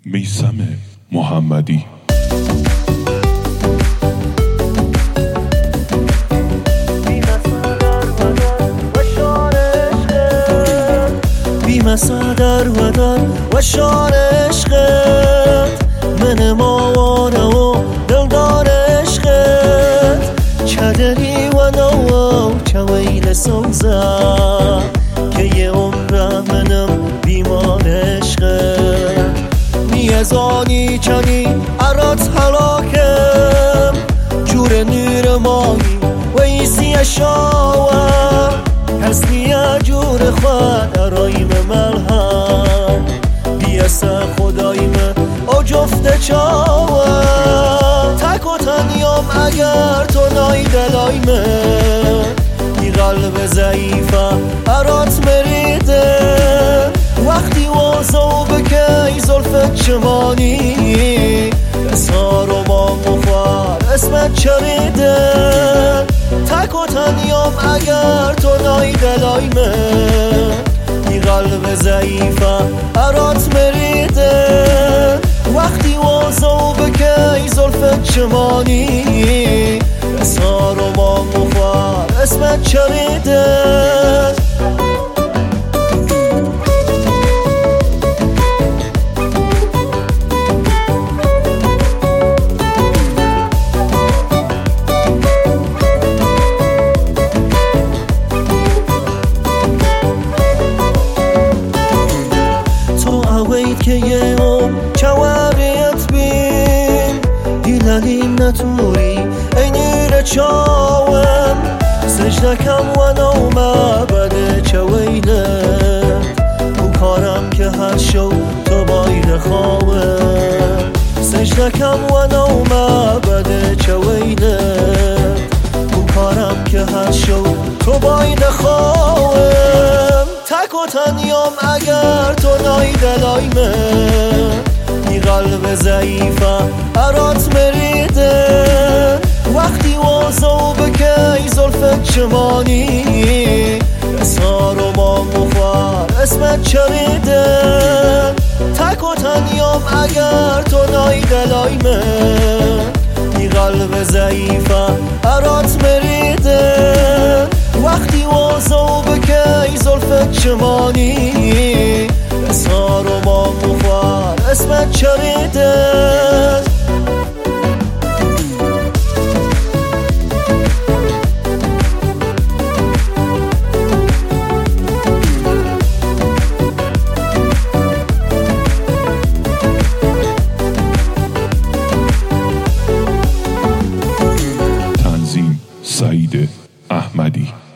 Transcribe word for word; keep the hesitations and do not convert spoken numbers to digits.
میثم محمدی. بی‌مصدر و در و شان عشقت من ماوانه و دلدار عشقت چدری و نو چویل سوزا که یه عمر منم بیمار عشقت نیازانی چنی ارات حلاکم جور نور مایی و ایسی شاور حسنی جور خود ارایم ملهم بیسه خدایم او جفت چاور تک و تنیام اگر تو نای دلایمه ای قلب ضعیفه ارات مریده وقتی وازو بکی زلفت چمانی اسار و با مخوار اسمت چریده تک و تنیام اگر تو نای دلایمه ای قلب ضعیفه ارات مریده وقتی وازو بکی زلفت چمانی اسار و با مخوار اسمت چریده که یه هم چواریت بین دیلالیم نتوری ای نیر چاوم سجدکم و نومه بده چویلت او کارم که هر شو تو باید خواهم سجدکم و نومه بده چویلت او کارم که هر شو تو باید خواهم تک و تنیام اگر تو نای دلایمه ای قلب ضعیفه ارات مریده وقتی وازو بکی زلفت چمانی اسار و با مخوار اسمت چریده تک و تنیام اگر تو نای دلایمه ای قلب ضعیفه ارات مریده وقتی وازو بکی زلفت چمانی اسار و با مخوار اسمت چریده تنظیم سعید احمدی.